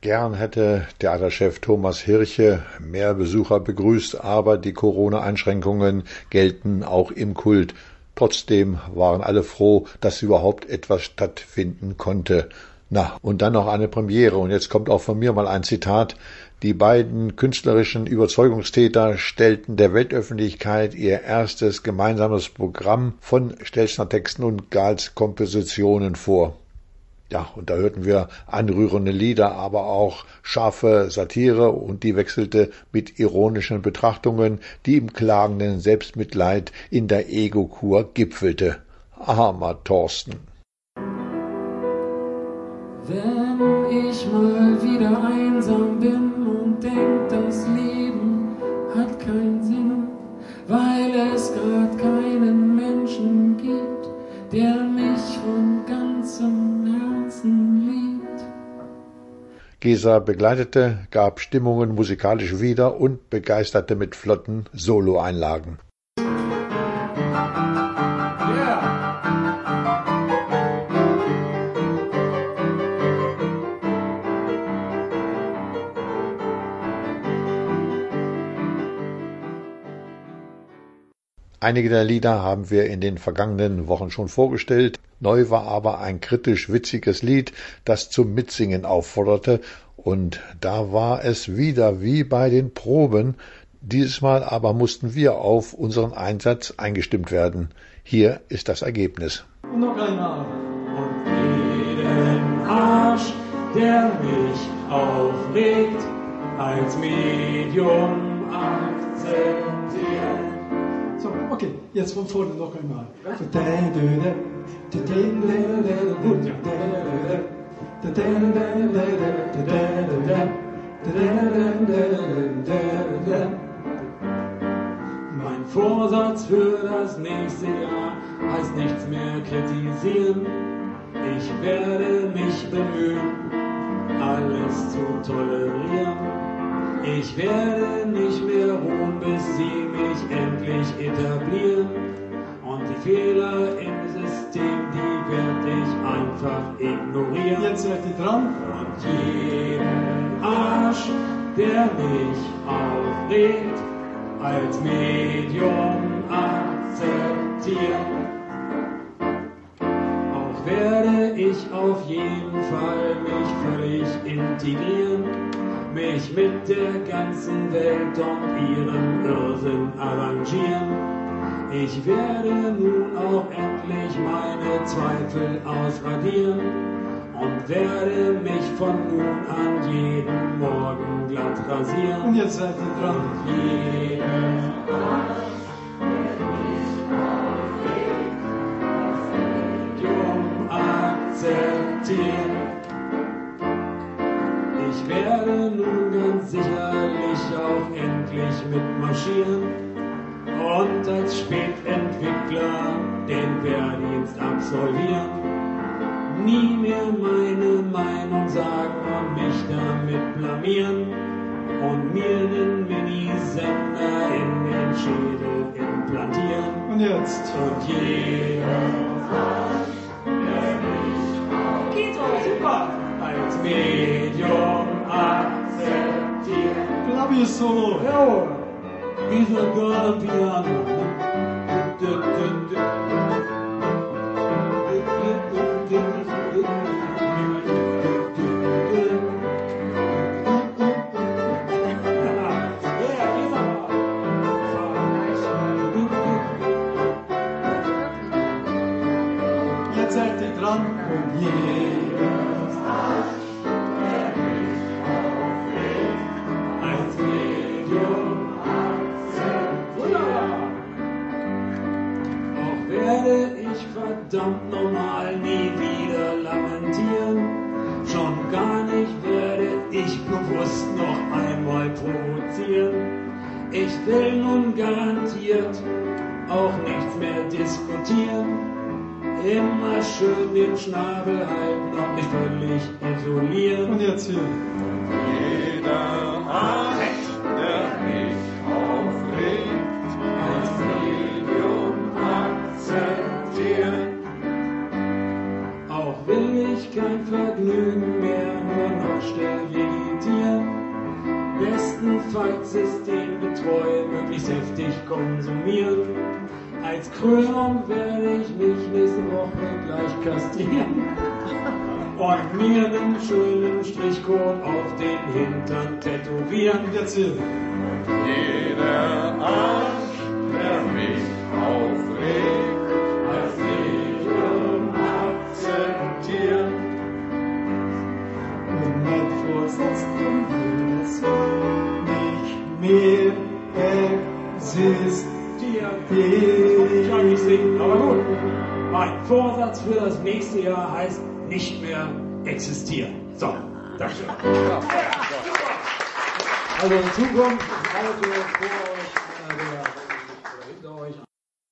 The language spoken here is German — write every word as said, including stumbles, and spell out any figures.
Gern hätte Theaterchef Thomas Hirche mehr Besucher begrüßt, aber die Corona-Einschränkungen gelten auch im Kult. Trotzdem waren alle froh, dass überhaupt etwas stattfinden konnte. Na, und dann noch eine Premiere. Und jetzt kommt auch von mir mal ein Zitat. Die beiden künstlerischen Überzeugungstäter stellten der Weltöffentlichkeit ihr erstes gemeinsames Programm von Stelzner Texten und Gahls Kompositionen vor. Ja, und da hörten wir anrührende Lieder, aber auch scharfe Satire, und die wechselte mit ironischen Betrachtungen, die im klagenden Selbstmitleid in der Ego-Kur gipfelte. Armer Thorsten. Wenn ich mal wieder einsam bin und denk, das Leben hat keinen Sinn, weil es grad keinen Menschen gibt, der mich von ganzem Herzen liebt. Gesa begleitete, gab Stimmungen musikalisch wieder und begeisterte mit flotten Soloeinlagen. Einige der Lieder haben wir in den vergangenen Wochen schon vorgestellt. Neu war aber ein kritisch-witziges Lied, das zum Mitsingen aufforderte. Und da war es wieder wie bei den Proben. Dieses Mal aber mussten wir auf unseren Einsatz eingestimmt werden. Hier ist das Ergebnis. Und noch einmal. Und jeden Arsch, der mich aufregt, als Medium akzeptiert. So, okay, jetzt von vorne noch einmal. Mein Vorsatz für das nächste Jahr heißt nichts mehr kritisieren. Ich werde mich bemühen, alles zu tolerieren. Ich werde nicht mehr ruhen, bis sie mich endlich etablieren. Und die Fehler im System, die werde ich einfach ignorieren. Jetzt seid ihr dran. Und jeden Arsch, der mich aufregt, als Medium akzeptieren. Auch werde ich auf jeden Fall mich völlig integrieren, mich mit der ganzen Welt und ihrem Irrsinn arrangieren. Ich werde nun auch endlich meine Zweifel ausradieren und werde mich von nun an jeden Morgen glatt rasieren. Und jetzt seid ihr dran. Und jeden Arsch, der mich aufregt, das Medium akzeptieren. Ich werde nun ganz sicherlich auch endlich mitmarschieren und als Spätentwickler den Wehrdienst absolvieren. Nie mehr meine Meinung sagen und mich damit blamieren und mir einen Minisender in den Schädel implantieren. Und jetzt? Und jeder Arsch, der mich auf geht auch super! Als Medium akzeptiert. Klavier-Solo. Ja. Dieser Girl am Piano. Jetzt seid ihr dran. Und jeder Arsch, der mich aufregt, als Medium akzeptiert. Wunderbar! Auch werde ich verdammt normal nie wieder lamentieren. Schon gar nicht werde ich bewusst noch einmal provozieren. Ich will nun garantiert auch nichts mehr diskutieren. Immer schön den Schnabel halten und mich völlig isolieren. Und jetzt hier. Jeder Arsch, der mich aufregt, als Medium akzeptieren. Auch will ich kein Vergnügen mehr, nur noch steril Zweitsystem betreuen, möglichst heftig konsumieren. Als Krönung werde ich mich nächste Woche gleich kastrieren und mir einen schönen Strichcode auf den Hintern tätowieren. Und jeder Arsch, der mich aufregt, als Medium akzeptieren. Und mein Vorsatz ist nicht mehr existieren. Ich kann nicht singen, aber gut. Mein Vorsatz für das nächste Jahr heißt nicht mehr existieren. So, danke. Also in Zukunft ist Auto vor einer der